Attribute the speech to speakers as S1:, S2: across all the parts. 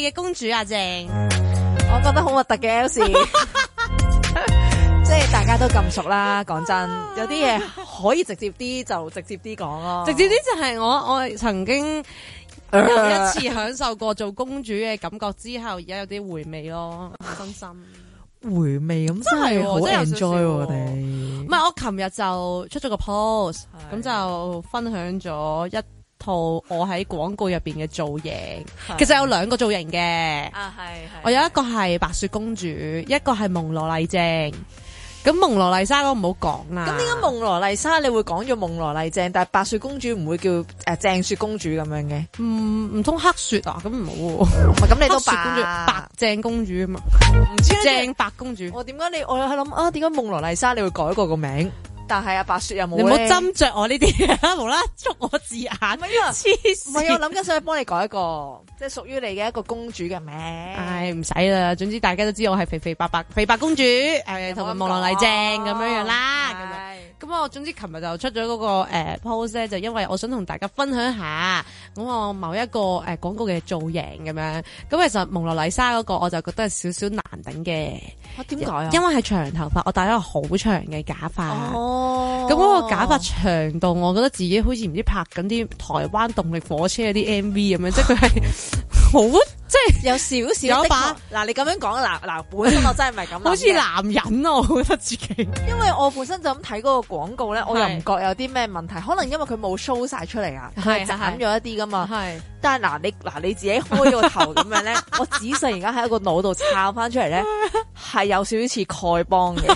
S1: 嘅公主阿鄭，
S2: 我覺得好核突嘅有時，即係大家都咁熟啦。講真，有啲嘢可以直接啲就直接啲講咯。
S1: 直接啲就係我曾經有一次享受過做公主嘅感覺之後，而家有啲回味咯，真心。
S2: 回味咁真係好 enjoy 我哋。
S1: 唔係，我琴日就出咗個 post， 咁就分享咗一套我喺廣告入邊嘅造型。其實有兩個造型嘅，我有一個係白雪公主，一個係蒙羅麗正。咁蒙羅麗莎嗰個唔好講啦。
S2: 咁點解蒙羅麗莎你會講咗蒙羅麗正，但係白雪公主唔會叫鄭雪公主咁樣嘅？
S1: 唔通黑雪啊？咁唔好喎。
S2: 唔係咁你都
S1: 黑雪公主白正公主啊嘛？
S2: 唔知
S1: 正白公主。
S2: 我點解我喺諗啊？點解蒙羅麗莎你會改過個名？但係白雪又冇咧。
S1: 你唔好斟酌我呢啲嘢，無啦捉我字眼。
S2: 唔係啊，唔係我諗緊想幫你改一個，即係屬於你嘅一個公主嘅名。
S1: 唉，唔使啦，總之大家都知我係肥白公主，同埋蒙羅麗正咁樣啦。咁我總之琴日就出咗嗰個post 咧，就因為我想同大家分享下咁我某一個廣告嘅造型咁樣。咁其實蒙羅麗莎嗰個我就覺得係少少難頂嘅。
S2: 點解啊？
S1: 因為係長頭髮，我戴咗個好長嘅假髮。咁嗰個假髮長度，我覺得自己好似唔知拍緊啲台灣動力火車嗰啲 MV 咁樣，即係佢係好即係
S2: 有少少
S1: 有把
S2: 嗱，你咁樣講嗱，本身我真係唔係咁，
S1: 好似男人啊，我覺得自己。
S2: 因為我本身就咁睇嗰個廣告咧，我又唔覺有啲咩問題，可能因為佢冇 show 晒出嚟啊，係斬咗一啲噶嘛。係，但係你自己開咗個頭咁樣咧，我仔細而家喺個腦度抄翻出嚟咧，係有少少似丐幫嘅。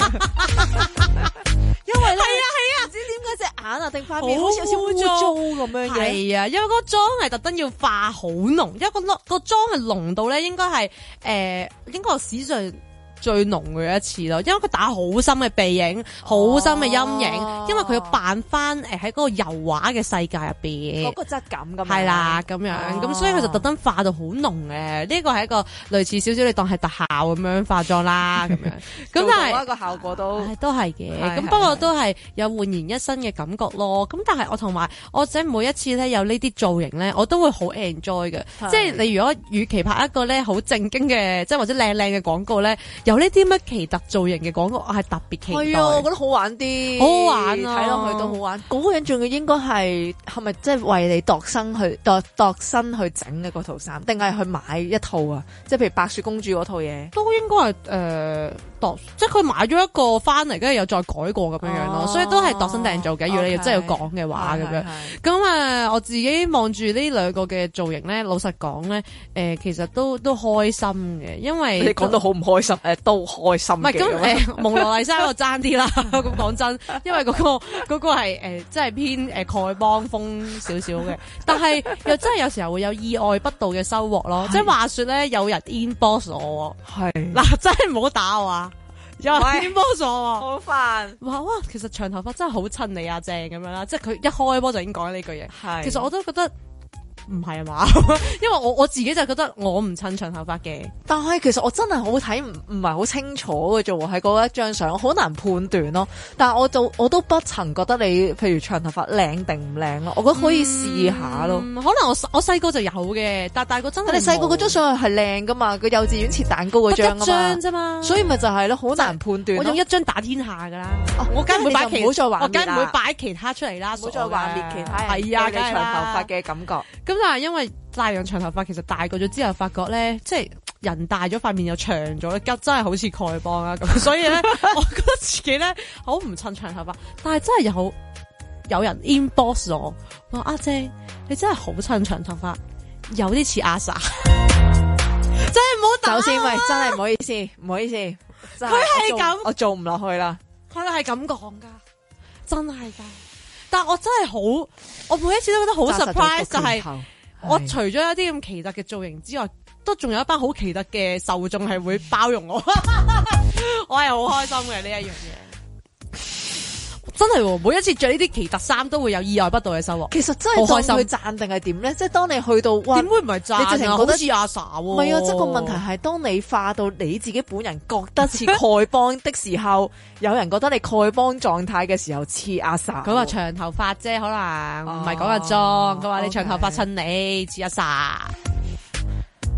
S2: 因為咧係啊，唔知點解隻眼啊定塊面好似有少污糟咁樣嘅。
S1: 係啊，因為嗰個妝係特登要化好濃，因為個妝係濃到咧，應該係應該係史上最濃嘅一次咯，因為佢打好深嘅鼻影，好深嘅陰影，因為佢要扮翻喺嗰個油畫嘅世界入邊
S2: 嗰個質感咁。
S1: 係啦，咁樣咁，所以佢就特登化到好濃嘅。呢個係一個類似少少你當係特效咁樣化妝啦，咁樣。咁但係
S2: 一個效果都
S1: 係嘅。咁不過都係有煥然一新嘅感覺咯。咁但係我同埋我仔每一次咧有呢啲造型咧，我都會好 enjoy 嘅。即係你如果與其拍一個咧好正經嘅，即係或者靚靚嘅廣告咧，有呢啲乜奇特造型嘅廣告，我係特別期待。
S2: 係啊，我覺得好玩啲，
S1: 好玩啊！
S2: 睇落去都好玩。嗰個人仲要應該係咪即係為你度身去整嘅嗰套衫，定係去買一套啊？即係譬如白雪公主嗰套嘢，
S1: 都應該係即係佢買咗一個翻嚟，跟住又再改過咁樣樣咯，所以都係度身訂造嘅。如果你真係要講嘅話咁樣，咁我自己望住呢兩個嘅造型咧，老實講咧，其實都開心嘅，因為
S2: 你講到好唔開心，都開心嘅。唔
S1: 係咁蒙羅麗莎我爭啲啦，咁講真，因為嗰個係即係偏丐幫風少少嘅，但係又真係有時候會有意外不到嘅收穫咯。即係話說咧，有人 inbox 我，係嗱真係唔好打我啊！有人 inbox 我，
S2: 好煩。
S1: 哇，其實長頭髮真係好襯你啊，正咁樣啦，即係佢一開波就已經講呢句嘢。係，其實我都覺得。唔係啊嘛，因為我自己就覺得我唔襯長頭髮嘅，
S2: 但係其實我真係好睇唔係好清楚嘅啫喎，喺嗰一張相好難判斷咯。但係我都不曾覺得你譬如長頭髮靚定唔靚咯，我覺得可以試下咯。
S1: 可能我細個就有嘅，但係大個真係
S2: 你細個嗰張相係靚噶嘛，個幼稚園切蛋糕嗰張啊嘛，
S1: 一張啫嘛，
S2: 所以咪就係咯，好難判斷。
S1: 我用一張打天下噶啦，我梗唔會擺其他出嚟啦，
S2: 唔好再幻滅其他人。
S1: 係啊，
S2: 長頭髮嘅感覺。
S1: 咁但係因為大養長頭髮，其實大個咗之後發覺咧，即係人大咗塊面又長咗，真係好似丐幫啊咁。所以咧，我覺得自己咧好唔襯長頭髮，但係真係有人 inbox 我話阿姐，你真係好襯長頭髮，有啲似阿 sa。真係唔好打我。
S2: 首先，喂，真係唔好意思，唔好意思，
S1: 佢係咁，
S2: 我做唔落去啦。
S1: 佢係咁講噶，真係噶。但我真係我每一次都覺得好 surprise， 就係我除咗有啲咁奇特嘅造型之外，都仲有一班好奇特嘅受眾係會包容我，我係好開心嘅呢一樣嘢。真係，每一次着呢啲奇特衫都會有意外不到嘅收穫。
S2: 其實真係當佢讚定係點咧？即係當你去到，
S1: 點會唔係讚？你直情覺得似阿 sa 喎？
S2: 唔係啊，即係個問題係，當你化到你自己本人覺得似丐幫的時候，有人覺得你丐幫狀態嘅時候似阿 sa。
S1: 佢話長頭髮啫，可能唔係講個妝。佢話你長頭髮襯你似阿 sa。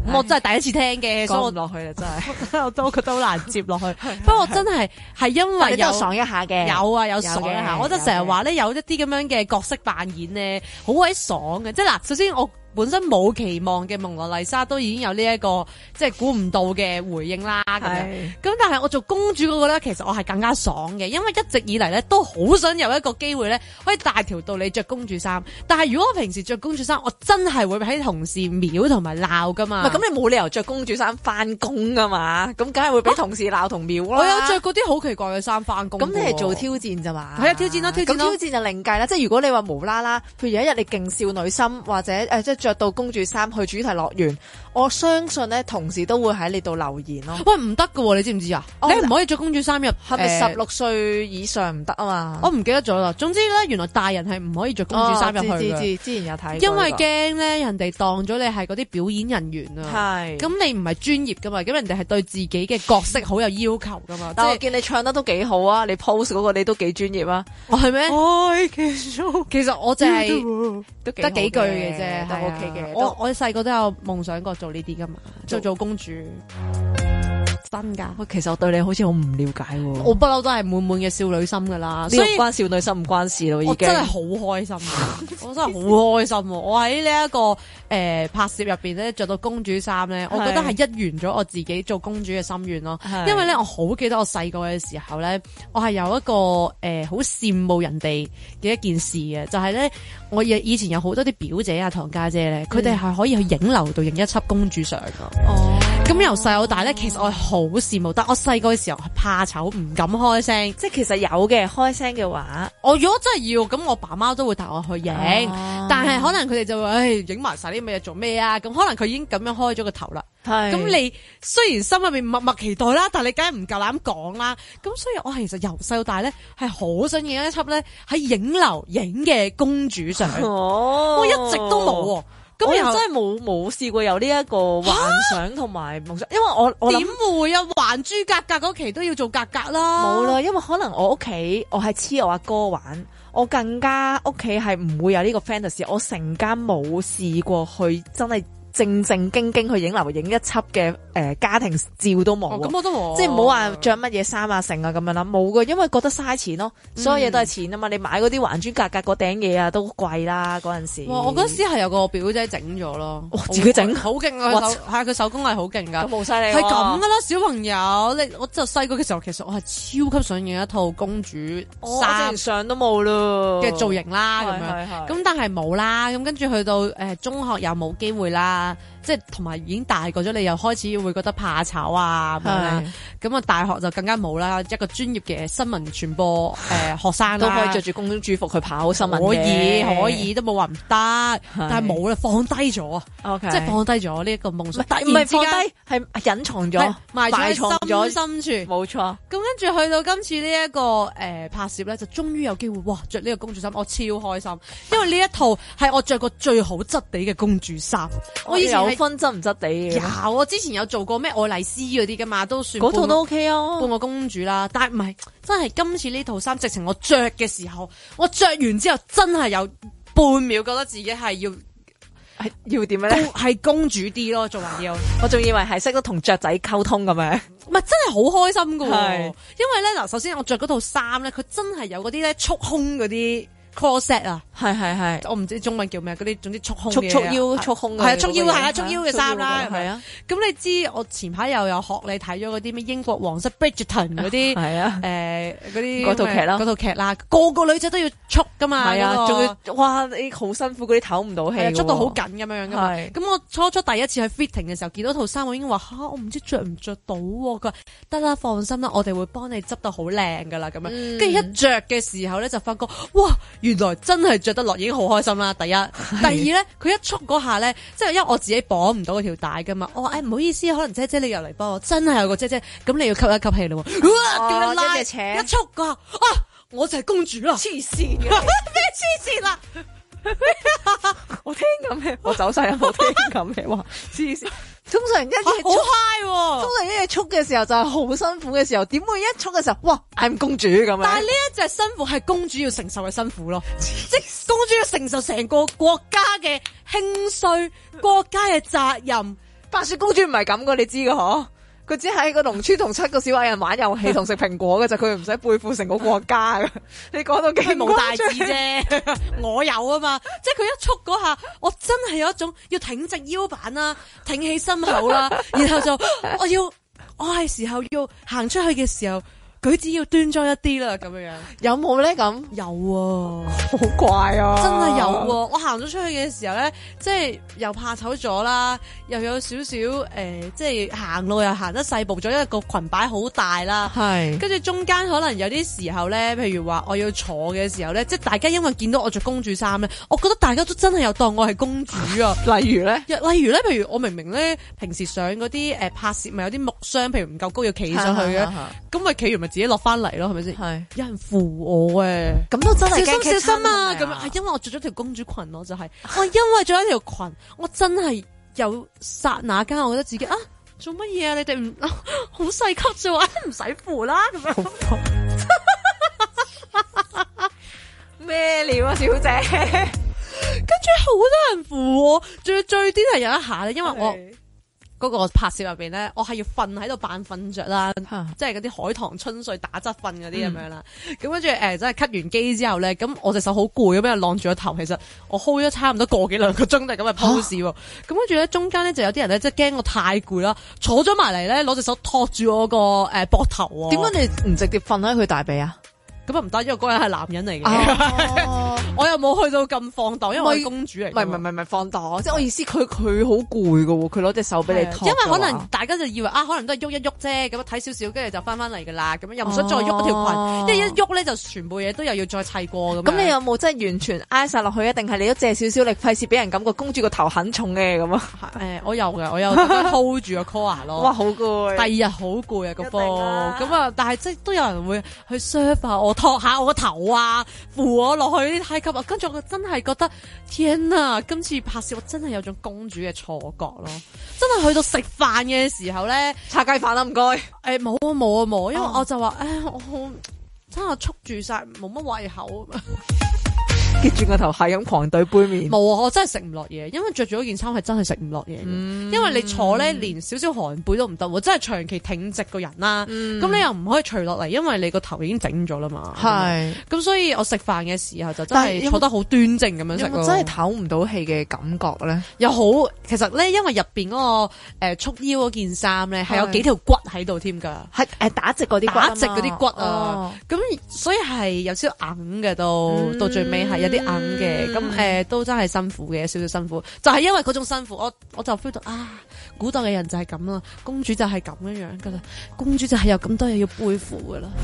S1: 咁我真係第一次聽嘅，所以我
S2: 講唔落去啦，真係
S1: 我都覺得好難接落去。不過我真係因為有
S2: 爽一下嘅，
S1: 有爽一下，我就成日話咧有一啲咁樣嘅角色扮演咧，好鬼爽嘅。即係嗱，首先我本身冇期望嘅蒙羅麗莎都已經有呢一個即係估唔到嘅回應啦咁樣。咁但係我做公主嗰個咧，其實我係更加爽嘅，因為一直以嚟咧都好想有一個機會咧，可以大條道理着公主衫。但係如果我平時着公主衫，我真係會喺同事秒同埋鬧噶嘛。
S2: 咁你冇理由着公主衫翻工噶嘛？咁梗係會俾同事鬧同秒啦。
S1: 我有着嗰啲好奇怪嘅衫翻工。
S2: 咁你係做挑戰咋嘛？
S1: 係啊，挑戰咯，挑戰咯。
S2: 咁挑戰就另計啦。即係如果你話無啦啦，譬如有一日你勁少女心，或者即係着到公主衫去主題樂園，我相信咧同事都會喺你度留言咯。
S1: 喂，唔得噶，你知唔知啊？你唔可以着公主衫入，
S2: 係咪16歲以上唔得啊嘛？
S1: 我唔記得咗啦。總之咧，原來大人係唔可以着公主衫入去嘅。
S2: 之前有睇，
S1: 因為驚咧人哋當咗你係嗰啲表演人員啊。係。咁你唔係專業噶嘛？咁人哋係對自己嘅角色好有要求噶嘛？
S2: 但我見你唱得都幾好啊！你 post 嗰個你都幾專業啊！
S1: 哦，係咩？其實我淨係
S2: 得
S1: 幾句嘅啫，
S2: 都 OK 嘅。
S1: 我細個都有夢想過做呢啲噶嘛，做公主。真噶，
S2: 其實我對你好似好唔了解喎。
S1: 我不嬲都係滿滿嘅少女心噶啦，
S2: 所以關少女心唔關事咯。已經
S1: 我真係好開心，我真係好開心。我喺呢一個拍攝入邊咧，着到公主衫咧，我覺得係一圓咗我自己做公主嘅心願咯。因為咧，我好記得我細個嘅時候咧，我係有一個好羨慕人哋嘅一件事嘅，就係咧，我以前有好多啲表姐啊、堂家姐咧，佢哋係可以去影樓度影一輯公主相噶。哦，咁由細到大咧，其實我係好羨慕，但我細個嘅時候係怕醜，唔敢開聲。
S2: 即係其實有嘅開聲嘅話，
S1: 我如果真係要，咁我爸媽都會帶我去影。但係可能佢哋就會，影埋晒啲咩嘢做咩啊？咁可能佢已經咁樣開咗個頭啦。咁你雖然心入面默默期待啦，但係你梗係唔夠膽講啦。咁所以我其實由細到大咧，係好想影一輯咧喺影樓影嘅公主相。我一直都冇。咁
S2: 我又真係冇試過有呢一個幻想同埋夢想，因為我
S1: 點會啊？還珠格格嗰期都要做格格啦，
S2: 冇啦，因為可能我屋企我係黐我阿哥玩，我更加屋企係唔會有呢個 fantasy， 我成家冇試過去真係正正經經去影樓影一輯嘅家庭照都冇。
S1: 咁我都冇，
S2: 即係唔好話着乜嘢衫啊成啊咁樣啦，冇嘅，因為覺得嘥錢咯，所有嘢都係錢啊嘛。你買嗰啲還珠格格嗰頂嘢啊都貴啦嗰陣時。
S1: 我嗰時係有個表姐整咗咯，
S2: 自己整
S1: 好勁啊！係佢手工係好勁噶，
S2: 咁好犀利。
S1: 係咁噶啦，小朋友，我就細個嘅時候，其實我係超級想影一套公主衫
S2: 相都冇咯
S1: 嘅造型啦，咁樣。咁但係冇啦，咁跟住去到中學又冇機會啦。即係同埋已經大個咗，你又開始會覺得怕醜啊咁樣。咁啊，大學就更加冇啦。一個專業嘅新聞傳播學生
S2: 都可以着住公主服去跑新聞嘅，
S1: 可以都冇話唔得，但係冇啦，放低咗啊！即係放低咗呢一個夢想。
S2: 唔係放低，係隱藏咗，
S1: 埋藏咗深處。
S2: 冇錯。
S1: 咁跟住去到今次呢一個拍攝咧，就終於有機會哇！着呢個公主衫，我超開心，因為呢一套係我着過最好質地嘅公主衫。我以前
S2: 有分質唔質地嘅，
S1: 有我之前有做過咩愛麗絲嗰啲噶嘛，都算
S2: 嗰套都 OK 啊，
S1: 半個公主啦。但係唔係真係今次呢套衫，直情我着嘅時候，我着完之後真係有半秒覺得自己係
S2: 要點樣咧？
S1: 係公主啲咯，仲還要。
S2: 我仲以為係識得同雀仔溝通咁樣，
S1: 唔係真係好開心噶。因為咧嗱，首先我着嗰套衫咧，佢真係有嗰啲咧束胸嗰啲。corset 啊，
S2: 係，
S1: 我唔知中文叫咩，嗰啲總之束胸
S2: 束腰束胸嘅，
S1: 係束腰係啊，束腰嘅衫啦，
S2: 係啊。
S1: 咁你知我前排又有學你睇咗嗰啲咩英國皇室 Bridgerton 嗰啲，
S2: 係啊，
S1: 嗰啲
S2: 嗰套劇啦，
S1: 嗰套劇啦，個個女仔都要束噶嘛，
S2: 係啊，仲要哇你好辛苦，嗰啲唞唔到氣，
S1: 束到好緊咁樣噶嘛。咁我初第一次去 fitting 嘅時候，見到套衫我已經話吓，我唔知着唔着到，佢話得啦，放心啦，我哋會幫你執到好靚噶啦，咁樣。跟住一着嘅時候咧，就發覺哇，原來真係着得落，已經好開心啦。第一，第二咧，佢一束嗰下咧，即係因為我自己綁唔到嗰條帶噶嘛，我話唔好意思，可能姐姐你入嚟幫我，真係有個姐姐，咁你要吸一吸氣咯。哇，叫你拉一束嗰下，啊，我就係公主啦，
S2: 黐線嘅，
S1: 咩黐線啦？
S2: 我聽緊咩？我走晒啦，我聽緊咩？哇，黐線！通常一嘢
S1: 好 high 喎，
S2: 通常一嘢束嘅時候就係好辛苦嘅時候，點會一束嘅時候，哇，I'm 公主咁樣？
S1: 但係呢一隻辛苦係公主要承受嘅辛苦咯，即係公主要承受成個國家嘅興衰、國家嘅責任，
S2: 白雪公主唔係咁噶，你知噶嗬？佢只係喺個農村同7個小矮人玩遊戲同食蘋果嘅就，佢唔使背負成個國家噶。你講到幾
S1: 冇大志啫，我有啊嘛，即係佢一束嗰下，我真係有一種要挺直腰板啦，挺起心口啦，然後就我係時候要行出去嘅時候，舉止要端莊一啲啦，咁樣樣
S2: 有冇咧？咁
S1: 有啊，
S2: 好怪啊，
S1: 真係有啊！我行咗出去嘅時候咧，即係又怕醜咗啦，又有少少即係行路又行得細步咗，因為個裙擺好大啦。
S2: 係，跟
S1: 住中間可能有啲時候咧，譬如話我要坐嘅時候咧，即係大家因為見到我着公主衫咧，我覺得大家都真係有當我係公主啊。
S2: 例如咧，
S1: 譬如我明明咧平時上嗰啲拍攝咪有啲木箱，譬如唔夠高要企上去嘅，咁咪企完咪自己落翻嚟咯，係咪先？係有人扶我嘅，
S2: 咁都真係
S1: 小心啊！咁樣係因為我着咗條公主裙咯，就係我因為着咗條裙，我真係有剎那間，我覺得自己啊做乜嘢啊？你哋唔好細級啫，唔使扶啦咁樣。
S2: 咩料啊，小姐？
S1: 跟住好多人扶我，仲要最癲係有一下咧，因為我。嗰個拍攝入邊咧，我係要瞓喺度扮瞓着啦，即係嗰啲海棠春睡打側瞓嗰啲咁樣啦。咁跟住真係 cut 完機之後咧，咁我隻手好攰咁樣晾住個頭，其實我 hold 咗差唔多個幾兩個鐘都係咁嘅 pose 喎。咁跟住咧中間咧就有啲人咧即係驚我太攰啦，坐咗埋嚟咧攞隻手托住我個膊頭喎。
S2: 點解你唔直接瞓喺佢大髀啊？
S1: 咁啊唔得，因為嗰人係男人嚟嘅，我又冇去到咁放蕩，因為我係公主嚟。
S2: 唔係放蕩，即係我意思，佢好攰噶喎，佢攞隻手俾你拖。
S1: 因為可能大家就以為可能都係喐一喐啫，咁睇少少，跟住就翻嚟噶啦，咁又唔想再喐嗰條裙，因為一喐咧就全部嘢都又要再砌過咁。
S2: 咁你有冇真係完全挨晒落去啊？定係你都借少少力，費事俾人感覺公主個頭很重嘅咁啊？
S1: 我有嘅，我有 hold 住個 collar 咯。
S2: 哇，好攰！
S1: 第二日好攰啊個波，咁啊，但係即係都有人會去 serve 下我，托下我個頭啊，扶我落去啲梯級啊，跟住我真係覺得天啊！今次拍攝我真係有種公主嘅錯覺咯，真係去到食飯嘅時候咧，
S2: 叉雞飯啦唔該。
S1: 冇啊，因為我就話我真係束住晒，冇乜胃口。
S2: 擳住個頭係咁狂對杯麵，
S1: 冇啊！我真係食唔落嘢，因為着住嗰件衫係真係食唔落嘢。因為你坐咧連少少寒背都唔得，真係長期挺直個人啦。咁你又唔可以除落嚟，因為你個頭已經整咗啦嘛。係咁，所以我食飯嘅時候就真係坐得好端正咁樣食咯。
S2: 真係唞唔到氣嘅感覺咧，
S1: 又好其實咧，因為入邊嗰個束腰嗰件衫咧係有幾條骨喺度添㗎，
S2: 係打直嗰啲
S1: 打直嗰啲骨啊。咁所以係有少少硬嘅，到最尾係有啲硬嘅。咁都真係辛苦嘅，少少辛苦。就係因為嗰種辛苦，我就 feel 到古代嘅人就係咁啦，公主就係咁樣噶啦，公主就係有咁多嘢要背負噶啦。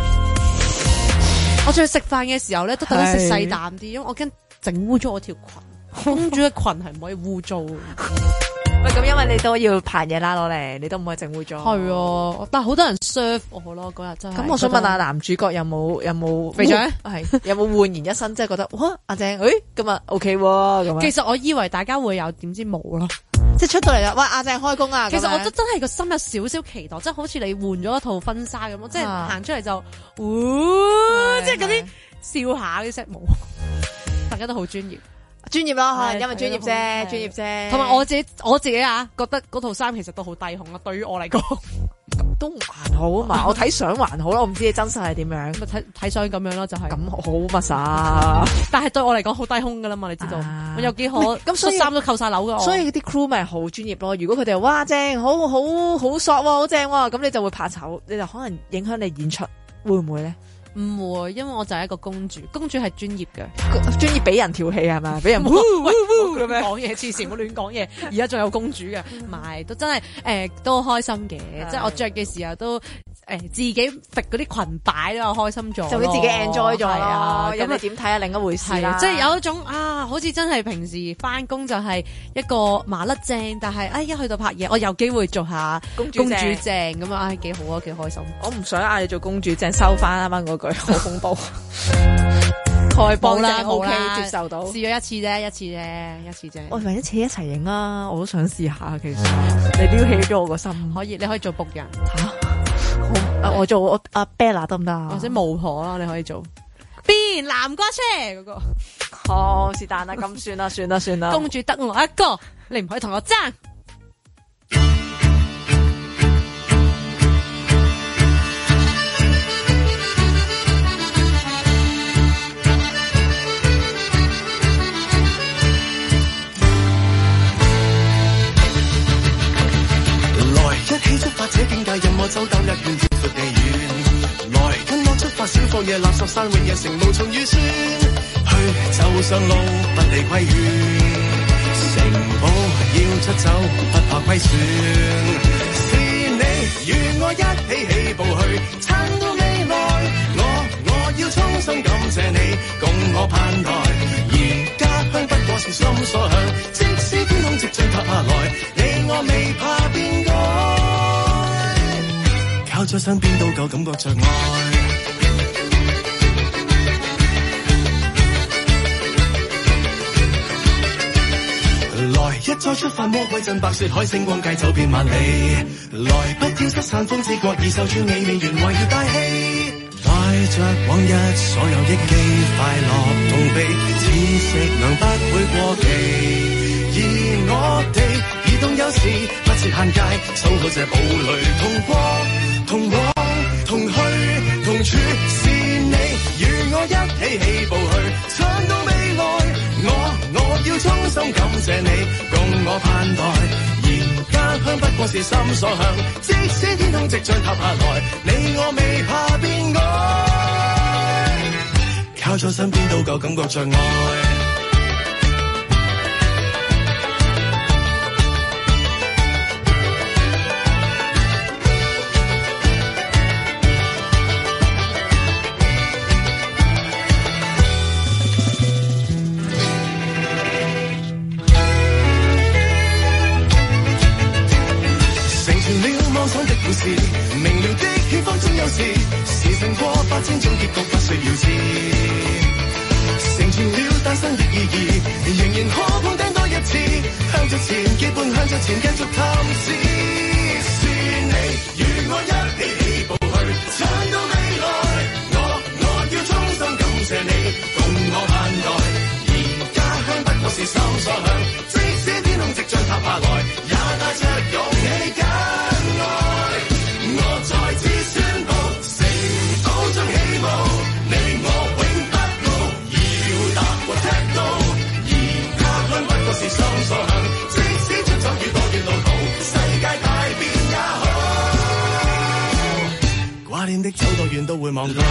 S1: 我仲要食飯嘅時候咧，都等佢食細啖啲，因為我驚整污咗我條裙。公主嘅裙係唔可以污糟。
S2: 喂，咁因為你都要盤嘢啦，攞嚟，你都唔可以整污咗。
S1: 係啊，但係好多人 serve 我咯，嗰日真係。
S2: 咁我想問下男主角有冇
S1: 肥仔？
S2: 係有冇煥然一新，即係覺得哇阿正，咁啊 OK 喎咁。
S1: 其實我以為大家會有，點知冇咯。
S2: 即係出到嚟啦，哇阿正開工啊！
S1: 其實我真係個心有少少期待，即係好似你換咗一套婚紗咁，即係行出嚟就，即係嗰啲笑下啲聲冇，大家都好專業。
S2: 專業咯，因為專業啫。
S1: 同埋我自己覺得嗰套衫其實都好低胸啊，對於我嚟講
S2: 都還好啊嘛。我睇相還好咯，我唔知你真實係點樣。
S1: 睇相咁樣咯，就係
S2: 咁好乜啥。但
S1: 係對我嚟講好低胸噶啦嘛，你知道。我有幾可咁恤衫都扣晒樓噶。
S2: 所以啲 crew 咪好專業咯。如果佢哋哇正，好索喎，好正喎，咁你就會怕醜，你就可能影響你演出，會唔會咧？
S1: 唔會，因為我就係一個公主，公主係專業嘅，
S2: 專業俾人調戲係咪？俾人
S1: 講嘢，黐線，唔好亂講嘢。而家仲有公主嘅，唔係都真係都開心嘅，即係我着嘅時候都自己揈嗰啲裙擺都開心咗，
S2: 就會自己 enjoy 咗咯。咁你點睇啊？另一回事啦，
S1: 即係有一種好似真係平時翻工就係一個麻甩正，但係一去到拍嘢，我有機會做下公主正咁啊，幾好啊，幾開心。
S2: 我唔想嗌你做公主正，收翻啱啱嗰句。好恐怖，丐幫啦 ，OK 接受到，
S1: 試咗一次啫。
S2: 我哋一次一齊影啊，我都想試下。其實你撩起咗我個心，
S1: 你可以做僕人
S2: 我做阿 Bella 得唔得啊？
S1: 或者巫婆啦，你可以做邊南瓜車嗰個。
S2: 好是但啦，咁算啦。
S1: 公主得我一個，你唔可以同我爭。
S3: 走兜一圈，天闊地遠。來跟我出發，小放野垃圾山，永遠成無從預算。去就上路，不理規勸。城堡要出走，不怕虧損。是你與我一起起步去，撐到未來。我要衷心感謝你，共我盼待。而家鄉不過是心所向，即使天空即將塌下來，你我未怕變改。靠在身邊都夠感覺着愛，來一再出發，魔鬼陣白雪海星光界走遍萬里，來不挑失散風之國，已受穿你未完為要大氣，帶着往日所有憶記，快樂痛悲，似食糧不會過期，而我哋移動有時不設限界，守好這堡壘同過。同往同去同處，是你與我一起起步去，撐到未來。我要衷心感謝你，共我盼待。而家鄉不過是心所向，即使天空即將塌下來，你我未怕變改。靠在身邊都夠感覺着愛。明了的遠方總有事，時辰過8千種結局不需要知。成全了誕生的意義，仍然可碰釘多一次。向着前結伴，向着前繼續探視。是你與我一起起步去，撐到未來。我要衷心感謝你，共我盼待。而家鄉不過是心所向，即使天空即將塌下來，也帶着勇氣跟愛。我再次宣布，城堡中起舞，你我永不老，要踏過踢到。而家鄉不過是心所向，即使出走越多越路途，世界大變也好。掛念的走多遠都會望到。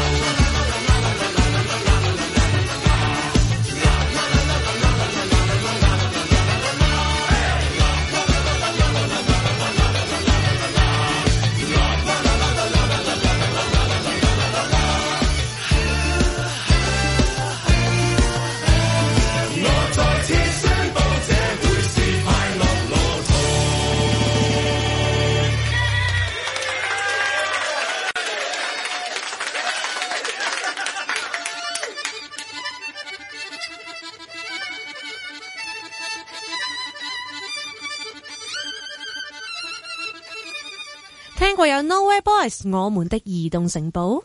S1: 聽過有 Nowhere Boys 我們的移動城堡。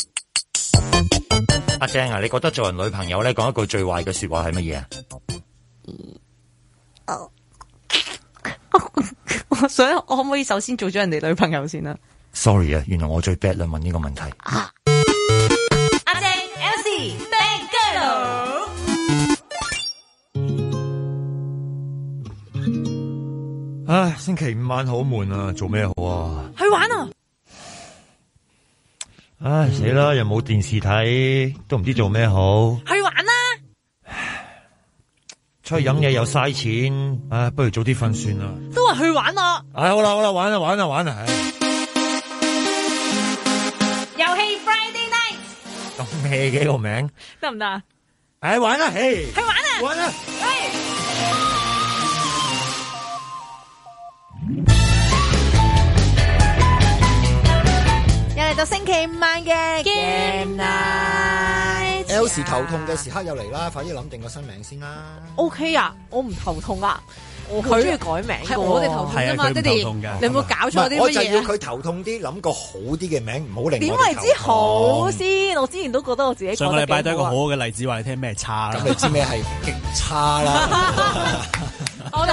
S4: 阿正啊，你覺得做人女朋友咧講一句最壞嘅說話係乜嘢啊？
S1: 我想我可唔可以首先做咗人哋女朋友先啊
S4: ？Sorry 啊，原來我最 bad 啦，問呢個問題。
S1: 阿正 Elsie Bad Girl。
S4: 唉，星期五晚好悶啊，做咩好啊？
S1: 去玩啊！
S4: 唉，死啦，又冇電視睇，都唔知做咩好。
S1: 去玩啦！
S4: 出去飲嘢又嘥錢，唉，不如早啲瞓算啦。
S1: 都話去玩咯。
S4: 唉，好啦，玩啊！
S1: 遊戲 Friday Night。
S4: 咁咩嘅個名？
S1: 得唔得啊？
S4: 唉，玩啦，嘿！
S1: 去玩啊！
S4: 玩啊！
S2: 又嚟到星期五晚嘅 Game Night。
S5: Elsie 頭痛嘅時刻又嚟啦，快啲諗定個新名先啦。
S2: OK 啊，我唔頭痛啊，我好中意改名。
S1: 係我哋頭痛啫嘛，爹哋，你有冇搞錯啲乜嘢？
S5: 我就要佢頭痛啲，諗個好啲嘅名，唔好令我哋頭痛。
S2: 點為之好先？我之前都覺得我自己
S6: 上個禮拜都係一個好好嘅例子，話你聽咩差啦。
S5: 咁你知咩係極差啦？
S1: 我哋可以要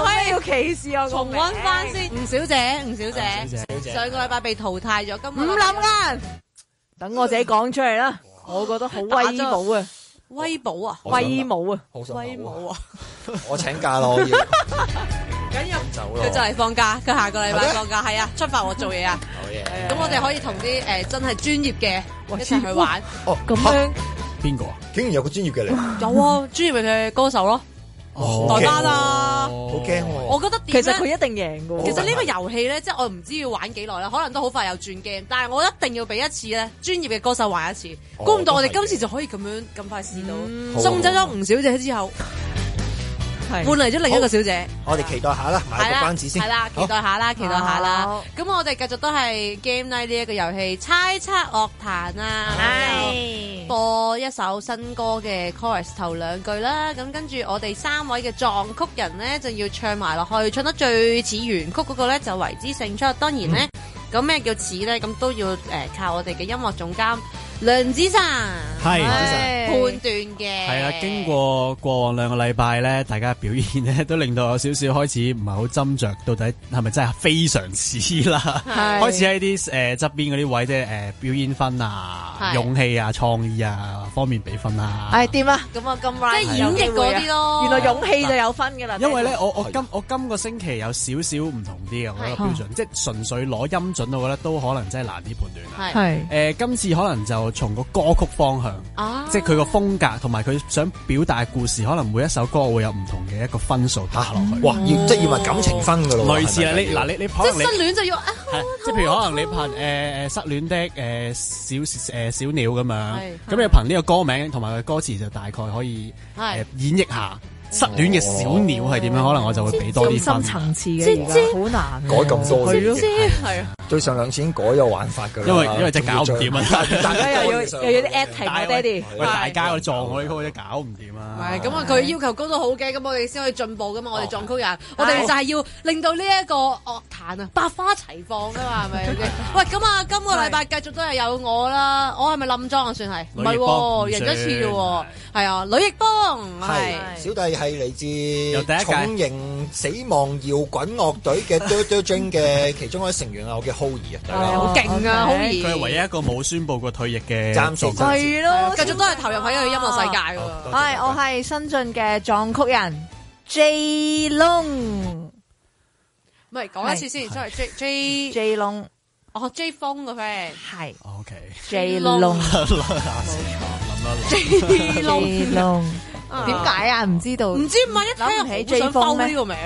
S2: 歧視我。
S1: 重溫翻先，吳小姐，上個禮拜被淘汰咗，今日
S2: 唔諗啊！等我自己講出嚟啦，我覺得好威武啊！
S1: 威寶啊，
S2: 威武啊，
S1: 威武啊！
S5: 我請假咯，我要
S1: 緊要
S5: 走咯。
S1: 佢就嚟放假，佢下個禮拜放假，係啊，出發我做嘢啊。
S5: 好嘢。
S1: 咁我哋可以同啲真係專業嘅一齊去玩。
S5: 哦，
S2: 咁樣
S4: 邊個啊？
S5: 竟然有個專業嘅嚟，
S1: 有啊，專業嘅歌手咯，代班啊。
S5: 好驚喎！
S1: 我覺得
S2: 其實佢一定贏㗎喎。
S1: 其實呢個遊戲咧，即係我唔知要玩幾耐啦，可能都好快又轉 game，但係我一定要俾一次咧，專業嘅歌手玩一次。估唔到我哋今次就可以咁快試到，送走咗吳小姐之後，換嚟咗另一個小姐。
S5: 我哋期待下啦，買個關子先。
S1: 係啦，期待下啦。咁我哋繼續都係 Game Night 呢一個遊戲，猜測樂壇啊。係播一首新歌嘅 chorus 頭兩句啦。咁跟住我哋3位嘅作曲人咧，就要唱埋落去，唱得最似原曲嗰個咧就為之勝出。當然咧，咁咩叫似咧？咁都要靠我哋嘅音樂總監梁子晨
S4: 係
S1: 判斷嘅。
S4: 係啦，經過往2個禮拜咧，大家表現咧都令到有少少開始唔係好斟酌，到底係咪真係非常似啦？開始喺啲側邊嗰啲位，即係表演分啊、勇氣啊、創意啊方面俾分啊。
S2: 係掂啦，咁啊咁 right，
S1: 即係演繹嗰啲咯。
S2: 原來勇氣就有分㗎啦。
S4: 因為咧，我今個星期有少少唔同啲嘅，我覺得標準，即係純粹攞音準，我覺得都可能真係難啲判斷啦。係今次可能就從個歌曲方向，即係佢個風格同埋佢想表達嘅故事，可能每一首歌會有唔同嘅一個分數打落去。
S5: 哇，即係要埋感情分㗎咯。
S4: 類似啊，你可能
S1: 即係失戀就要
S4: 即係譬如可能你憑失戀的小鳥咁樣，咁你憑呢個歌名同埋個歌詞就大概可以演繹下失戀嘅小鳥係點樣，可能我就會俾多啲分。
S2: 深層次嘅，而家好難
S5: 改咁多嘅，
S1: 係啊。
S5: 對上2次已經改咗玩法㗎啦。
S4: 因為真係搞唔掂啊！
S2: 大家又要啲 acting 啊，爹哋。
S4: 喂，大家個撞我呢曲真係搞唔掂啊！
S1: 係咁啊，佢要求高到好嘅，咁我哋先可以進步噶嘛。我哋撞曲人，我哋就係要令到呢一個樂壇啊百花齊放噶嘛，係咪？喂，咁啊，今個禮拜繼續都係有我啦。我係咪冧莊啊？算係唔係喎？贏咗一次啫喎。係啊，呂奕邦係
S5: 小弟係嚟自重型死亡搖滾樂隊嘅 Dirty Jane 嘅其中一位成員啊，我嘅 Howie 啊，大家
S1: 好勁啊，Howie。
S4: 佢係唯一一個冇宣佈過退役嘅，
S5: 暫時
S2: 係咯，
S1: 繼續都係投入喺佢音樂世界喎。
S2: 係，我係新進嘅作曲人 J Long。
S1: 唔係講一次先，sorry J
S2: Long。
S1: 哦 J 風個 friend
S2: 係
S4: OK
S2: J Long。
S4: 冇錯
S2: ，J Long。點解啊？唔知道，
S1: 唔知點解一聽起 J 風呢個名，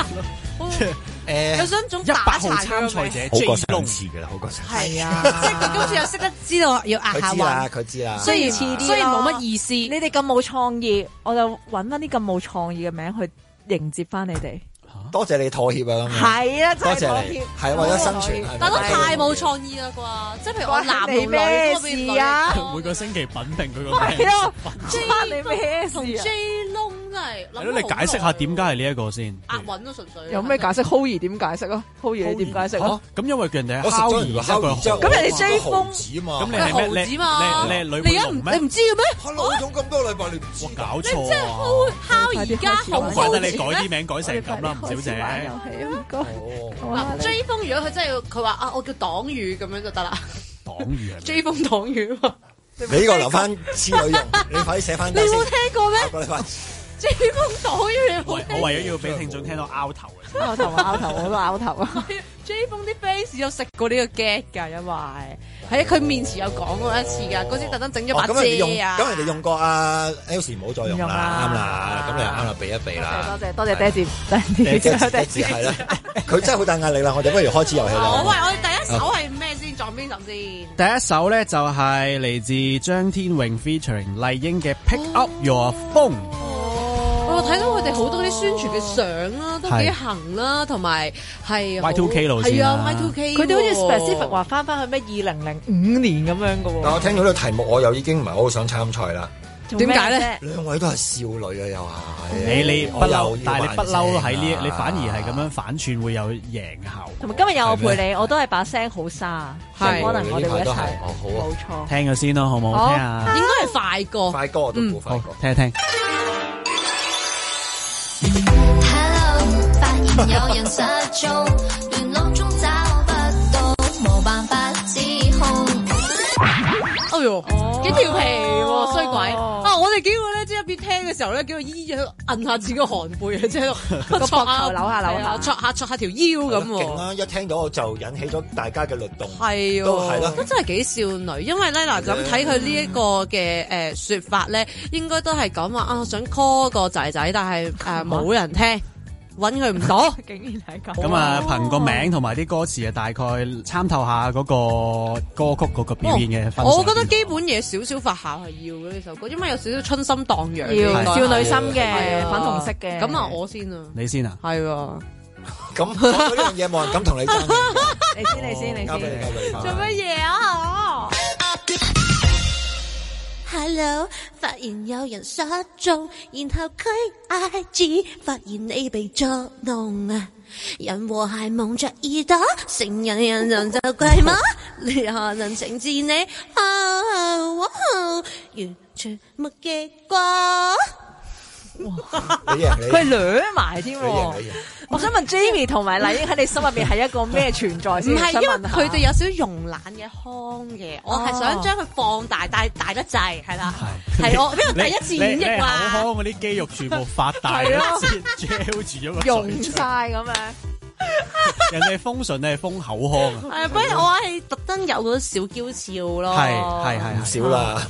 S1: 有想種打殘
S4: 參賽者
S5: 好過上次㗎啦，好過上次。
S1: 係啊，即係佢今次又識得知道要壓下韻，
S5: 佢知啦。
S1: 雖然冇乜意思，
S2: 你哋咁冇創意，我就揾翻啲咁冇創意嘅名去迎接翻你哋。
S5: 多謝你妥協啊！
S2: 係啊，
S5: 多謝你，係為咗生存。
S1: 但都太冇創意啦啩！即係譬如我男同女嗰邊女，
S4: 每個星期品評佢個名。
S2: 係啊，J 你咩
S1: 同 J 窿真係。
S4: 係咯，你解釋下點解係呢一個先？
S1: 押韻都純粹。
S2: 有咩解釋 ？Howie 點解釋啊 ？Howie 你點解釋啊？
S4: 咁因為人哋係
S5: 烤魚，
S2: 咁人哋 J 風
S4: 咁你係咩？你係女
S1: 你唔知嘅咩？
S5: 我用咁多禮拜你唔知？
S4: 搞錯啊！
S1: 烤而家好
S4: 怪得你改啲名改成咁啦，小姐。
S1: 嗱 J 風如果佢真係要佢話啊，我叫黨羽咁樣就得啦。
S4: 黨羽啊
S1: ？J 風黨羽啊！
S5: 你呢個留翻次女用，你快啲寫翻。
S1: 你冇聽過咩？
S5: 下個禮拜
S1: J 風黨羽你冇聽過？
S4: 我為咗要俾聽眾聽到拗頭嘅。
S2: 拗頭啊！拗頭，我都拗頭啊！
S1: J 風啲 fans 有食過呢個 get 㗎，因為喺佢面前有講過一次㗎，嗰時特登整咗把遮啊。
S5: 咁人哋用過啊 Elsie 唔好再用啦，啱啦，咁你又啱啦，避一避啦。
S2: 多謝爹哋，
S5: 爹哋係啦，佢真係好大壓力啦，我哋不如開始遊戲啦。
S1: 喂，我哋第一首係咩先？撞邊首先？
S4: 第一首咧就係嚟自張天穎 featuring 麗英嘅 Pick Up Your Phone。
S1: 我睇到佢哋好多啲宣傳嘅相啦，都幾行啦，同埋係
S4: Y2K 路線啦。
S1: 係啊 Y2K，
S2: 佢哋好似 specific 話翻去咩2005年咁樣嘅喎。
S5: 但我聽到呢個題目，我又已經唔係好想參賽啦。
S1: 點解咧？
S5: 兩位都係少女啊，又係
S4: 你不嬲，但係你不嬲喺呢，你反而係咁樣反串會有贏效。
S2: 同埋今日有我陪你，我都係把聲好沙，係可能我哋會一齊。冇錯，
S4: 聽咗先咯，好唔好？聽下，
S1: 應該係快歌。
S5: 快歌我都估快歌，
S4: 聽一聽。
S6: Hello，發現有人失蹤，聯絡中找不到，冇辦法指控。
S1: 哎呦，幾調皮喎，衰鬼！我哋幾個咧，即係一邊聽嘅時候咧，幾個姨摁下自己個寒背啊，即係
S2: 個膊頭扭下，
S1: 戳下條腰咁喎。
S5: 勁啦！一聽到就引起咗大家嘅律動。
S1: 係，
S5: 都係咯，
S1: 都真係幾少女。因為咧嗱，咁睇佢呢一個嘅説法咧，應該都係講話啊，想 call 個仔仔，但係冇人聽。揾佢唔到，
S2: 竟然係咁。
S4: 咁啊，憑個名同埋啲歌詞啊，大概參透下嗰個歌曲嗰個表現嘅分。
S1: 我覺得基本嘢少少發酵係要嘅呢首歌，因為有少少春心蕩漾，
S2: 要少女心嘅粉紅色嘅。
S1: 咁啊，我先啊，
S4: 你先啊，
S1: 係喎。
S5: 咁講到呢樣嘢，冇人敢同你爭。
S2: 你先。
S5: 交俾你。
S1: 做乜嘢啊
S6: ？Hello， 發現有人失蹤，然後佢 IG 發現你被捉弄啊！人和諧蒙着耳朵，成人就怪嗎？你可能情自你，完全沒結果。
S2: 佢掠埋添喎！我想問 Jamie 同埋麗英喺你心入邊係一個咩存在先？
S1: 唔係，因為佢哋有少少慵懶嘅腔嘅，我係想將佢放大，但係大得滯，係啦，係我因為第一次演繹嘛，
S4: 口腔嗰啲肌肉全部發大，先 gel 住咗個
S2: 溶晒咁樣。
S4: 人哋豐順，你係豐口腔啊！
S1: 係，不如我係特登有嗰小嬌俏咯，
S4: 係
S5: 唔少啦。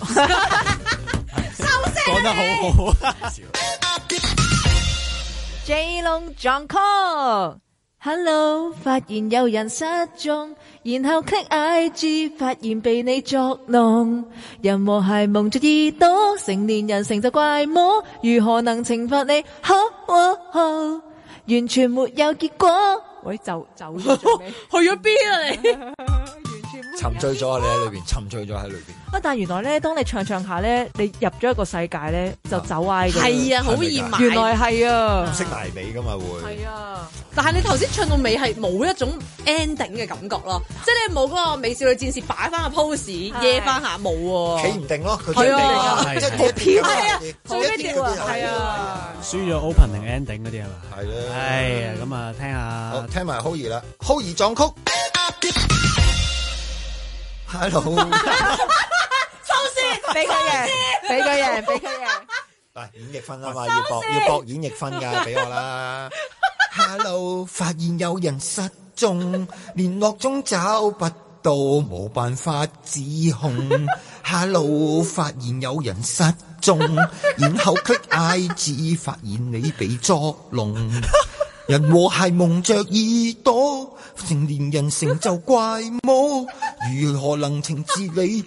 S4: 講得好好。
S2: J Long John Call，Hello， 發現有人失蹤，然後 click IG 發現被你捉弄，人和諧蒙着耳朵，成年人成就怪魔，如何能懲罰你？完全沒有結果。喂，走咗做咩？
S1: 去咗邊啊你？
S5: 沉醉咗啊！你喺裏邊，沉醉咗喺裏邊。
S2: 但係原來咧，當你唱下咧，你入咗一個世界咧，就走歪嘅。
S1: 係啊，好易埋。
S2: 原來係啊，
S5: 唔識埋尾噶嘛會。
S1: 係啊，但係你頭先唱到尾係冇一種 ending 嘅感覺咯，即係你冇嗰個美少女戰士擺翻個 pose 耶翻下冇喎。
S5: 企唔定咯，佢
S1: 係啊，
S5: 即係好跳啊，
S1: 好跳啊，係啊。
S4: 輸咗 opening ending 嗰啲係嘛？
S5: 係啦。
S4: 係啊，咁啊，聽下。
S5: 聽埋 Hoyi 啦 ，Hoyi 撞曲。Hello，
S1: 收線，俾佢贏。
S5: 嚟演繹分啊嘛，要搏演繹分㗎，俾我啦。Hello， 發現有人失蹤，聯絡中找不到，冇辦法指控。Hello， 發現有人失蹤，然後 click IG 發現你被捉弄。人和諧蒙着耳朵，成年人成就怪魔，如何能懲治你？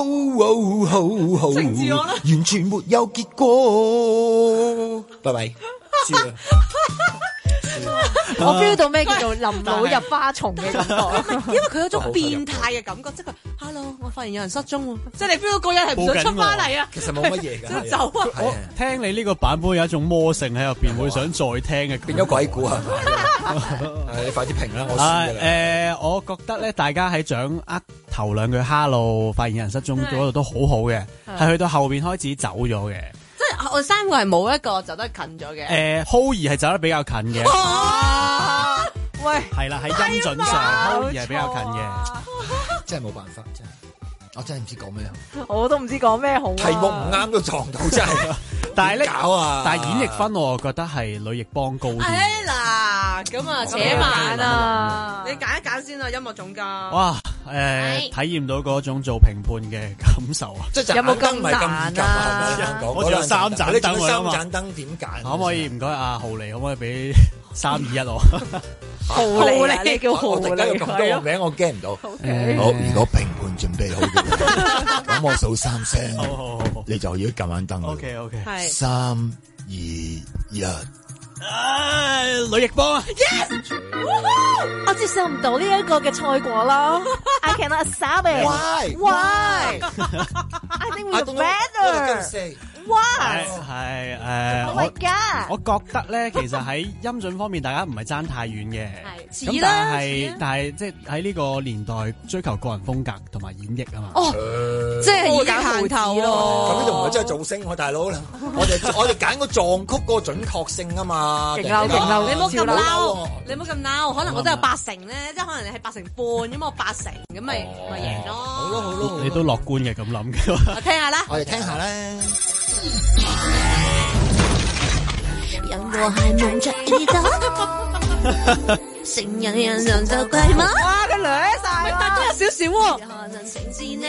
S5: 懲治我啦！完全沒有結果。拜拜，輸啦！
S2: 我 feel 到咩叫做臨老入花叢嘅感覺，
S1: 因為佢有種變態嘅感覺，即係佢 Hello， 我發現有人失蹤喎，即係你 feel 到個人係唔想出翻嚟啊！
S5: 其實冇乜嘢㗎，
S1: 想走啊！
S4: 我聽你呢個版本有一種魔性喺入邊，會想再聽嘅，
S5: 變咗鬼故係咪？你快啲評啦，我輸㗎啦。
S4: 我覺得咧，大家喺掌握頭兩句 Hello 發現有人失蹤嗰度都好好嘅，係去到後邊開始走咗嘅。
S1: 我哋三個係冇一個走得近咗嘅。
S4: Hoyi 係走得比較近嘅。
S2: 喂，
S4: 係啦，喺音準上 Hoyi 係比較近嘅。
S5: 真係冇辦法，真係，我真係唔知講咩。
S2: 我都唔知講咩好。
S5: 題目唔啱都撞到，真係。
S4: 但係咧，
S5: 搞啊！
S4: 但係演繹分，我覺得係呂亦邦高啲。
S1: 嗱，咁啊，且慢啊，你揀一揀先啊，音樂總監。
S4: 哇，體驗到嗰種做評判嘅感受啊！
S5: 即係有冇咁難啊？
S4: 我仲有三盞燈啊嘛，
S5: 三盞燈點揀？
S4: 可唔可以唔該阿浩利，可唔可以俾3、2、1我？
S2: 浩利，你叫浩利，
S5: 突然間有咁多個名，我驚唔到。好，如果評判準備好嘅，咁我數3聲，
S4: 好，
S5: 你就要撳眼燈。
S4: OK，
S5: 3、2、1。
S4: 呂亦邦啊
S1: ，Yes，
S2: 我接受唔到呢一個嘅賽果咯。I cannot accept it.
S5: Why?
S2: I think we're better.
S4: 係
S2: ，Oh my god！
S4: 我覺得咧，其實喺音準方面，大家唔係爭太遠嘅。
S1: 咁但
S4: 係即係喺呢個年代追求個人風格同埋演繹啊嘛。
S1: 哦，即係以行頭咯。
S5: 咁呢度唔係真係造星喎，大佬啦。我哋揀個撞曲嗰個準確性啊嘛。
S2: 勁嬲！
S1: 你唔好咁嬲，你唔好咁嬲。可能我都有80咧，即係可能你係80半，咁我80，咁咪贏咯。
S5: 好咯。
S4: 你都樂觀嘅咁諗嘅。
S1: 我聽下啦。
S5: 我哋聽下啦。
S6: 人和諧蒙着耳朵，成人就怪嗎？
S2: 哇，佢掠晒，
S1: 但都有少少喎。
S6: 可能成自你，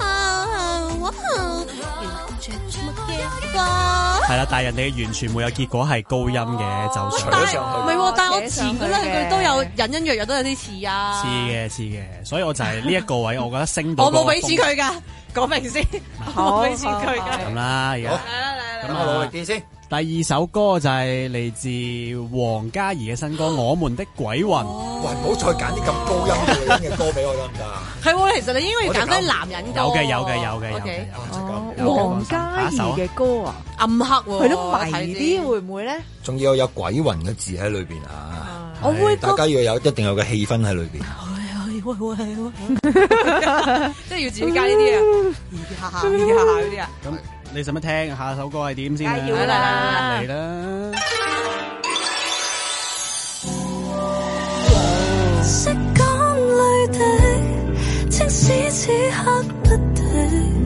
S4: 係啦，但係人哋完全沒有結果係高音嘅，就除咗上去。
S1: 唔係喎，但係我前嗰兩句都有隱隱約約都有啲似啊。
S4: 似嘅，所以我就係呢一個位，我覺得升到。
S1: 我冇俾錢佢㗎，講明先，我冇俾錢佢㗎。
S4: 咁啦，而家
S5: 咁我努力啲先。
S4: 第二首歌就係嚟自黃嘉怡嘅新歌《我們的鬼魂》。
S5: 喂，唔好再揀啲咁高音嘅歌俾我得唔得啊？
S1: 係喎，其實你應該要揀啲男人歌。
S4: 有嘅。
S2: 黃嘉怡嘅歌啊，
S1: 暗黑喎，
S2: 佢都迷啲，會唔會咧？
S5: 仲要有鬼魂嘅字喺裏邊啊！
S2: 我會
S5: 大家要一定有個氣氛喺裏邊。
S1: 即係要自己加呢啲啊，下嗰啲啊。
S4: 咁你使乜聽下首歌係點先？
S2: 梗要啦，
S4: 嚟啦！
S6: 色乾淚滴，即使此刻不停，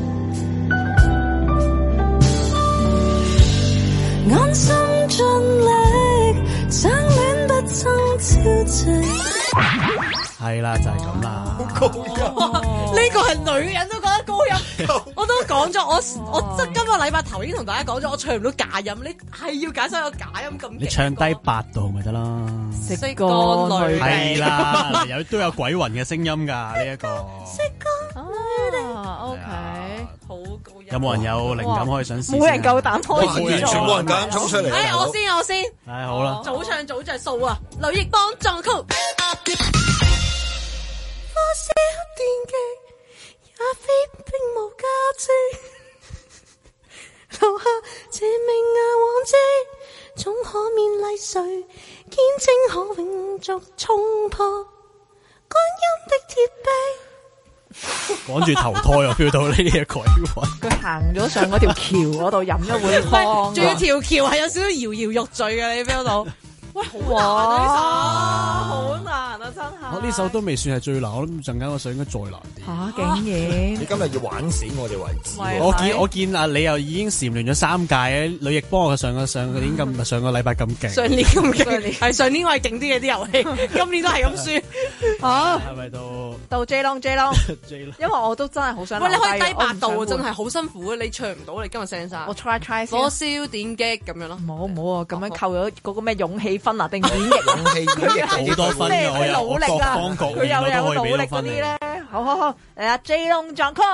S6: 安心盡力，想戀不爭朝夕。
S4: 係啦，就係咁啦。
S5: 高音，
S1: 呢個係女人都覺得高音。我都講咗，我即係今個禮拜頭已經同大家講咗，我唱唔到假音，你係要揀首有假音咁。
S4: 你唱低8度咪得啦。
S1: 色乾淚滴
S4: 係啦，都有鬼魂嘅聲音㗎呢一個。
S6: 色乾淚滴
S2: ，OK，
S1: 好高音。
S4: 有冇人有靈感可以想試？
S2: 冇人夠膽開始，
S5: 完全冇人夠膽衝出嚟。
S1: 我先。
S4: 係好啦。
S1: 早唱早着數啊！劉奕邦撞曲。
S6: 火燒電擊也非並無價值，留下這命硬往績，總可勉勵誰，見證可永續衝破乾陰的鐵壁。
S4: 趕住投胎啊！feel 到呢啲嘅鬼魂。
S2: 佢行咗上嗰條橋嗰度飲咗碗湯，
S1: 仲要條橋係有少少搖搖欲墜嘅，你 feel 到？喂，好難啊呢首，好難啊真係。
S4: 我呢首都未算係最難，我諗陣間我想應該再難啲。
S2: 嚇，竟然！
S5: 你今日要玩死我哋為止。
S4: 我見啊，你又已經蟬聯咗3屆啊！呂亦邦上個禮拜咁勁，
S1: 上年咁勁，係上年我係勁啲嘅啲遊戲，今年都係咁輸。
S2: 嚇，
S4: 係咪
S2: 到 J Long？因為我都真係好想。
S1: 喂，你可以低8度，真係好辛苦啊！你唱唔到，你今日聲沙。
S2: 我 try 先。
S1: 火燒電擊咁樣咯。
S2: 冇啊，咁樣扣咗嗰個咩勇氣分啊，定演繹
S5: 勇氣
S4: 好多分嘅，我有
S2: 努力啊，佢有努力嗰啲咧。好，嚟啊 J Long 撞曲。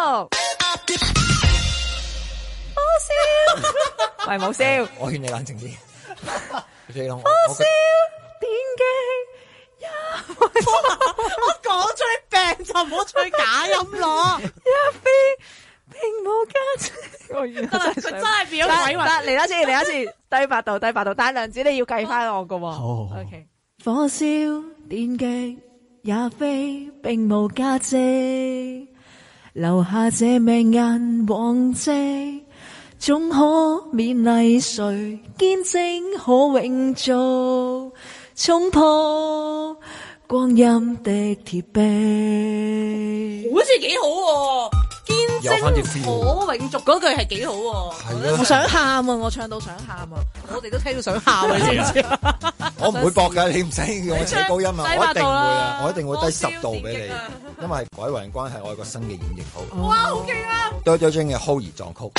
S2: 火燒，喂冇笑。
S5: 我勸你冷靜啲。J Long，
S2: 火燒電擊，
S1: 我講出你病就唔好吹假音咯。
S2: 一飛並無價值。
S1: 佢真係變咗鬼魂。
S2: 嚟多次，低8度，但係梁子你要計翻我㗎喎。
S4: 好。
S2: OK。火燒電擊也非並無價值，留下這命硬往績，總可勉勵誰，見證可永續衝破光陰的鐵壁。
S1: 好似幾好喎，見證可永續嗰句係幾好喎。
S5: 係
S2: 我想喊啊！我唱到想喊啊！
S1: 我哋都聽到想喊啊！知唔知？
S5: 我唔會搏㗎，你唔使叫我扯高音啊！我一定會啊！我一定會低10度俾你，因為鬼魂關係，我有個新嘅演繹好。
S1: 哇，好勁啊
S5: ！Dirty Jane 嘅 Hold 而撞曲。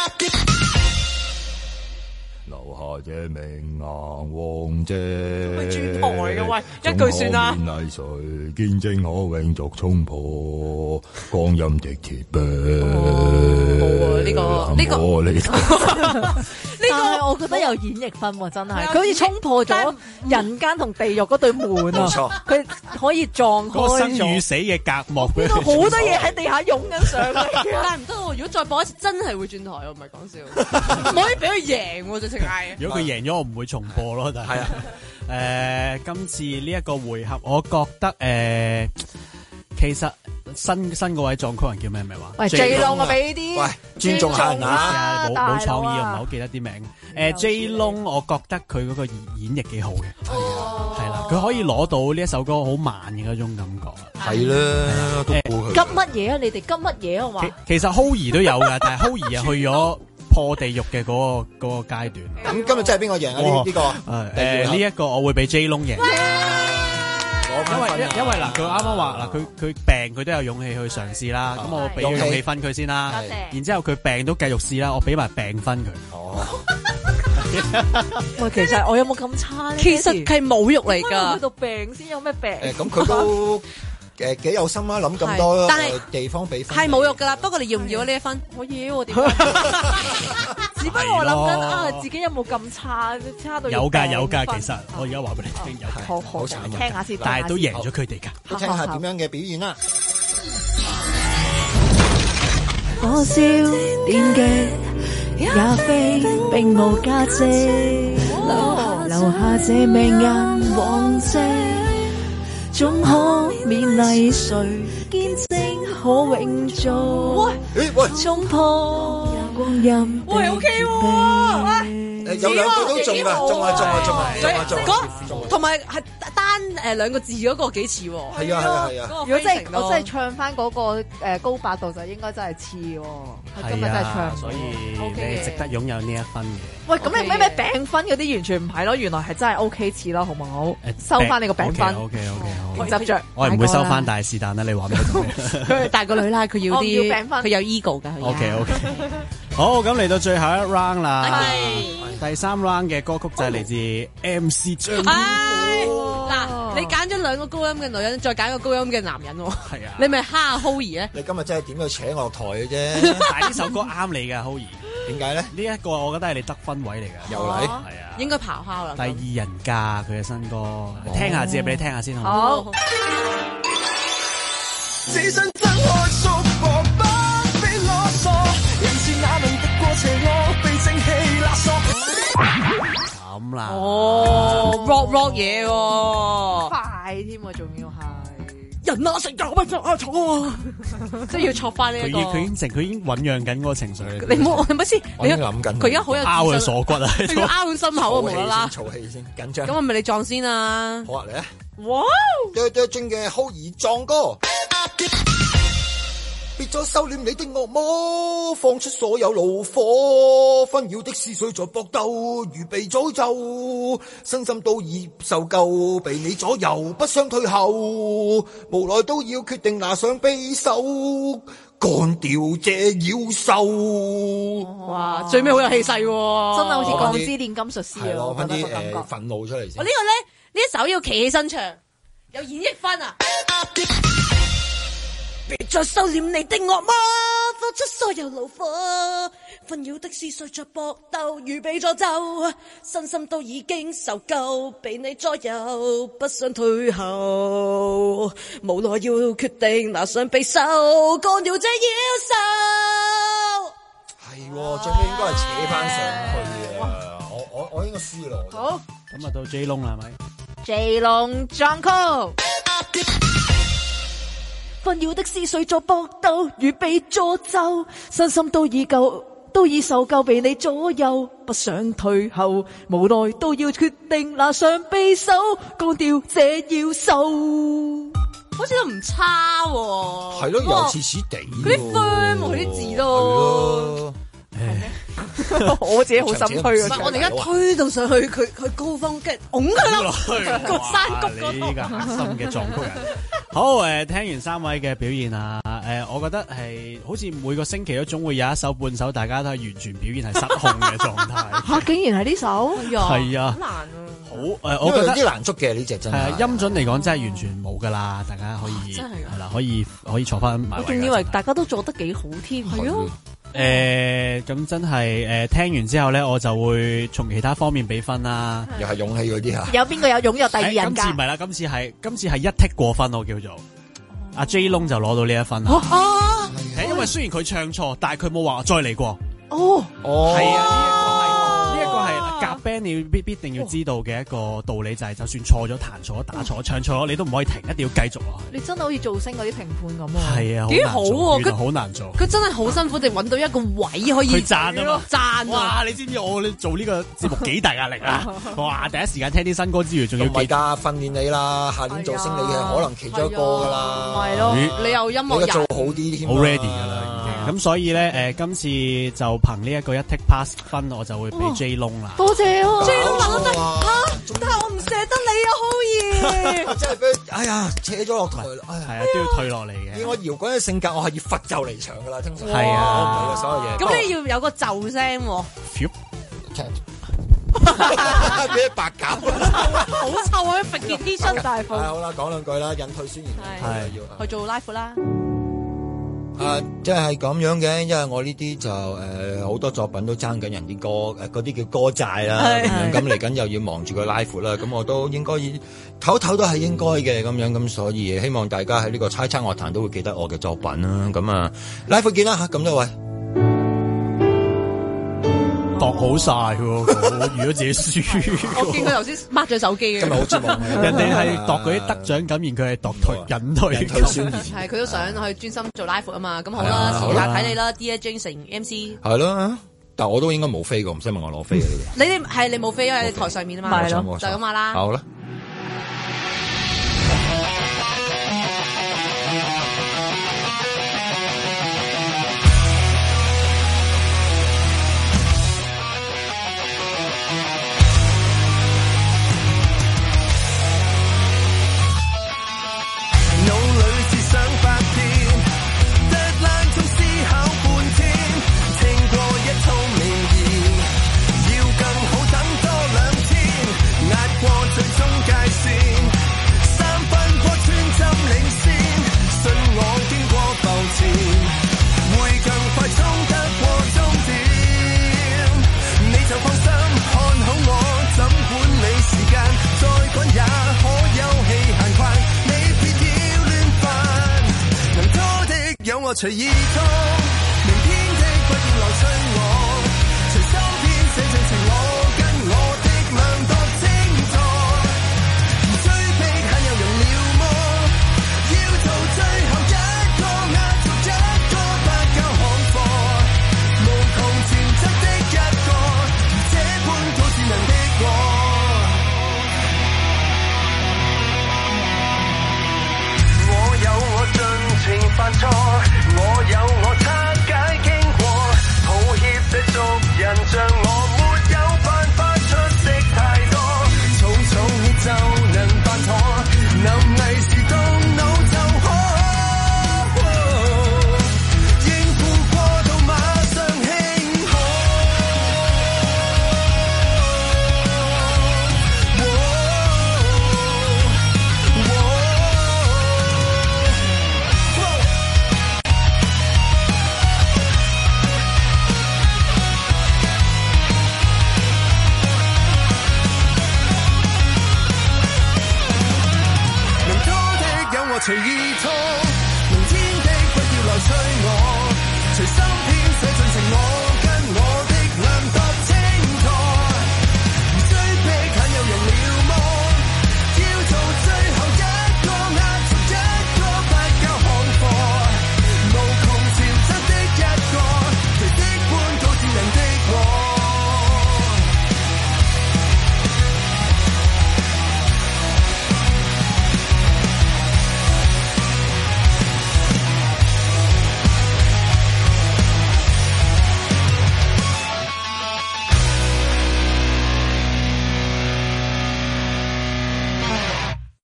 S5: 留下這命硬往績，
S1: 會轉台嘅喂，一句算啦。
S5: 總可勉勵誰，見證可永續衝破光陰的鐵壁。
S1: 好啊，呢個。
S2: 我覺得有演繹分喎，真係佢好似衝破咗人間同地獄嗰對門啊！
S5: 冇錯，
S2: 佢可以撞開
S4: 個生與死嘅隔膜，
S2: 見到好多嘢喺地下湧緊上嚟。
S1: 但係唔得喎，如果再播一次，真係會轉台喎，唔係講笑，唔可以俾佢贏喎，直情係。
S4: 如果佢贏咗，我唔會重播咯。但係今次呢一個回合，我覺得其實新嗰位作曲人叫咩名話？
S2: 喂 J Long 啊，俾啲
S5: 喂尊重下人啊，
S4: 冇創意，我唔係好記得啲名。J Long 我覺得佢嗰個演繹幾好嘅，係啦，佢可以攞到呢一首歌好慢嘅嗰種感覺。
S5: 係啦，都估佢
S2: 急乜嘢啊？你哋急乜嘢啊？話
S4: 其實 Howie 都有㗎，但係 Howie 去咗破地獄嘅嗰個階段。
S5: 咁今日真係邊個贏啊？呢個
S4: 呢一個我會俾 J Long 贏。因為嗱，佢啱啱話嗱，佢病佢都有勇氣去嘗試啦，咁我俾勇氣分佢先啦。然之後佢病都繼續試啦，我俾埋病分佢。
S5: 哦，
S2: 喂，其實我有冇咁差咧？
S1: 其實係侮辱嚟㗎。
S2: 去到病先有咩病？
S5: 咁佢都幾有心啦，諗咁多地方俾分。
S1: 係侮辱㗎啦，不過你要唔要呢一分？
S2: 我要喎，點解？只不過我諗緊自己有冇咁差到
S4: 有㗎，其實我而家話俾你聽有。
S2: 好慘，聽下先。
S4: 但係都贏咗佢哋㗎。
S5: 你聽下點樣嘅表現啦。
S2: 火燒電擊也非並無價值，留下這命硬往績，總可勉勵誰見證可永續。
S5: 喂，
S2: 衝破光陰。
S1: 喂，OK 喎。
S5: 有兩句都中㗎，中。
S1: 同埋係單兩個字嗰個幾似喎。
S5: 係啊。
S2: 如果真係我真係唱翻嗰個高八度，就應該真係似喎。今日真係唱，
S4: 所以你值得擁有呢一分嘅。
S2: 喂，咁你咩餅分嗰啲完全唔係咯，原來係真係 OK 似咯，好唔好？收翻你個餅分。
S4: OK，
S2: 好執着。
S4: 我係唔會收翻，但係是但啦，你話俾我聽。
S1: 佢大個女啦，佢要啲
S2: 餅分，
S1: 佢有 ego 㗎。
S4: OK。好，咁嚟到最後一 round 啦。第3 round 嘅歌曲就係嚟自 MC 張。
S1: 嗱，你揀咗兩個高音嘅女人，再揀個高音嘅男人喎。
S4: 係啊。
S1: 你咪蝦 Howie 咧？
S5: 你今日真係點樣扯我落台嘅啫？
S4: 但係呢首歌啱你㗎 Howie。
S5: 點解咧？
S4: 呢一個我覺得係你得分位嚟㗎。
S5: 又嚟？
S4: 係啊。
S1: 應該咆哮啦。
S4: 第二人家佢嘅新歌，聽下先，俾你聽下先
S2: 好。
S3: 這身真愛束縛不必囉嗦，人是那能敵過邪惡，被正氣勒索。
S4: 咁啦。
S1: rock 嘢喎，
S2: 快添喎，仲要係
S1: 人啊，成日乜錯啊錯啊，即係要錯翻呢一個。
S4: 佢已經醞釀緊嗰個情緒。
S1: 你唔好，係咪先？
S5: 我已經諗緊。
S1: 佢而家好有
S4: 拗佢鎖骨啊！
S1: 佢要拗佢心口啊，無啦啦。
S5: 嘈氣先，緊張。
S1: 咁我咪你撞先啊！
S5: 好啊，嚟啊！
S1: 哇！
S5: 對正嘅Howie撞歌。別再收斂你的惡魔，放出所有怒火，紛擾的思緒在搏鬥，如被詛咒，身心都已受夠，被你左右，不想退後，無奈都要決定拿上匕首，幹掉這妖獸。
S1: 哇！最尾好有氣勢喎，
S2: 真係好似鋼之煉金術師啊！
S5: 攞翻啲憤怒出嚟先。
S1: 我呢個咧，呢一首要企起身唱，有演繹分啊！別再收斂你的惡魔，放出所有怒火，紛擾的思緒在搏鬥，如被詛咒，身心都已經受夠，被你左右，不想退後，無奈要決定拿上匕首，幹掉這妖獸。
S5: 係，最尾應該係扯翻上去啊！我應該輸咯。
S2: 好，
S4: 咁啊到 J Long 啦，係咪
S2: ？J Long 撞曲。紛擾的思緒在搏鬥，如被詛咒，身心都已受夠，被你左右，不想退後，無奈都要決定拿上匕首，幹掉這妖獸。
S1: 好似都唔差喎。
S5: 係咯，又似似地。
S1: 嗰啲 firm 佢啲字都。
S2: 我自己好心虛啊！
S1: 我哋而家推到上去，佢高峰，跟住拱佢落去個山谷嗰度。
S4: 你呢個核心嘅撞曲人。好聽完3位嘅表現啊，我覺得係好似每個星期都總會有一首半首，大家都係完全表現係失控嘅狀態。
S2: 嚇！竟然係呢首？
S4: 係啊，
S1: 好難啊！
S4: 好我覺得
S5: 有啲難捉嘅呢隻真係。
S4: 音準嚟講真係完全冇㗎啦，大家可以係啦，可以坐翻埋位。
S2: 我仲以為大家都做得幾好添。係啊。
S4: 咁真係聽完之後咧，我就會從其他方面俾分啦。
S5: 又係勇氣嗰啲啊？
S2: 有邊個有擁有第二人格？
S4: 今次唔係啦，今次係一剔過分，我叫做阿 J Long 就攞到呢一分啦。因為雖然佢唱錯，但係佢冇話再嚟過。係啊，呢一個係夾 band 你必定要知道嘅一個道理，就係就算錯咗、彈錯、打錯、唱錯，你都唔可以停，一定要繼續落去。
S2: 你真係好似造星嗰啲評判咁啊！
S4: 係啊，
S1: 幾好喎！
S4: 佢好難做，
S1: 佢真係好辛苦地揾到一個位可以
S4: 去讚啊嘛！
S1: 讚
S4: 哇！你知唔知我做呢個節目幾大壓力啊？哇！第一時間聽啲新歌之餘，仲要記得
S5: 訓練你啦，下年做星你係可能其中一個噶啦。
S2: 係咯，
S1: 你有音樂人
S5: 做好啲添，
S4: 好 ready 噶啦。咁所以咧，今次就憑呢一個一 tick pass 分，我就會俾 J Long 啦。
S2: 多謝啊
S1: J Long 拿得但係我唔捨得你啊，浩兒。
S5: 真係俾哎呀扯咗落台啦，
S4: 係啊，都要退落嚟嘅。
S5: 以我搖滾嘅性格，我係要佛就離場噶啦，通常
S4: 係啊，
S5: 唔係所有嘢。
S1: 咁你要有個就聲喎。
S5: 俾白鴿，
S1: 好臭啊！揈件 T 恤大風。
S5: 好啦，講兩句啦，引退宣言係
S1: 要去做 live 啦。
S5: 即係咁樣嘅，因為我呢啲就好多作品都爭緊人啲歌，嗰啲叫歌債啦。咁嚟緊又要忙住個 live 啦，咁我都應該唞唞都係應該嘅咁樣，咁所以希望大家喺呢個猜測樂壇都會記得我嘅作品啦。咁啊 live 見啦嚇，咁多位。
S4: 度好晒喎，如果自己輸，
S1: 我見佢頭先抹咗手機嘅。
S5: 今日好節目，
S4: 人哋係度嗰啲得獎感言，佢係度引退
S5: 宣言。
S1: 係，佢都想去專心做 live 啊嘛。咁好啦，時下睇你啦 ，Dear Jason MC。
S5: 係咯，但我都應該冇飛過，唔使問我攞飛嘅呢
S1: 啲。你係你冇飛喺台上面啊嘛，就咁話啦。
S5: 好啦。
S3: 我隨意衝。